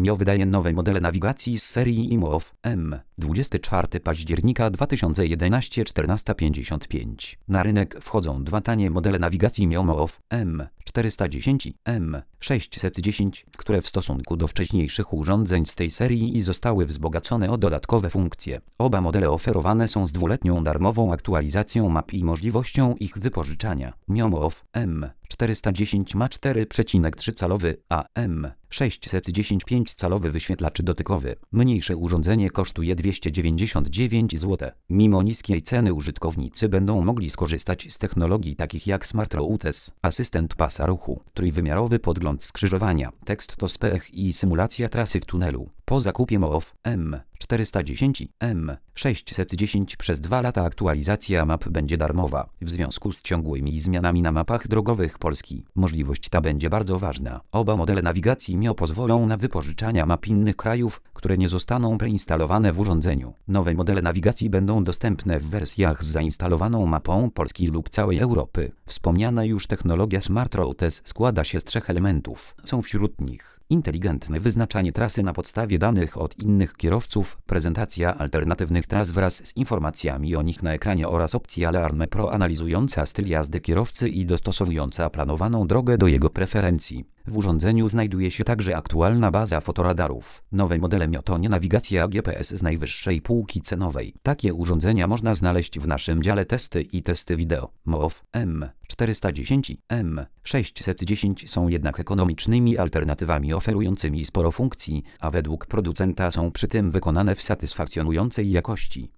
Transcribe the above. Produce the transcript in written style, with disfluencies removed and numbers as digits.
Mio wydaje nowe modele nawigacji z serii IMOV M. 24 października 2011 14:55. Na rynek wchodzą dwa tanie modele nawigacji MIOV M. 410 i M. 610, które w stosunku do wcześniejszych urządzeń z tej serii zostały wzbogacone o dodatkowe funkcje. Oba modele oferowane są z dwuletnią darmową aktualizacją map i możliwością ich wypożyczania. MIOV M. 410 ma 4,3-calowy, a M. 610 5-calowy wyświetlacz dotykowy. Mniejsze urządzenie kosztuje 299 zł. Mimo niskiej ceny użytkownicy będą mogli skorzystać z technologii takich jak Smart Route, asystent pasa ruchu, trójwymiarowy podgląd skrzyżowania, tekst to spech i symulacja trasy w tunelu. Po zakupie MOV M. 410 i M. 610 przez 2 lata aktualizacja map będzie darmowa. W związku z ciągłymi zmianami na mapach drogowych Polski, możliwość ta będzie bardzo ważna. Oba modele nawigacji MIO pozwolą na wypożyczania map innych krajów, które nie zostaną preinstalowane w urządzeniu. Nowe modele nawigacji będą dostępne w wersjach z zainstalowaną mapą Polski lub całej Europy. Wspomniana już technologia Smart Routes składa się z 3 elementów. Są wśród nich inteligentne wyznaczanie trasy na podstawie danych od innych kierowców, prezentacja alternatywnych tras wraz z informacjami o nich na ekranie oraz opcja Alarm Pro analizująca styl jazdy kierowcy i dostosowująca planowaną drogę do jego preferencji. W urządzeniu znajduje się także aktualna baza fotoradarów. Nowe modele MIO to nie nawigacja GPS z najwyższej półki cenowej. Takie urządzenia można znaleźć w naszym dziale testy i testy wideo. MOV M. 410 i M. 610 są jednak ekonomicznymi alternatywami oferującymi sporo funkcji, a według producenta są przy tym wykonane w satysfakcjonującej jakości.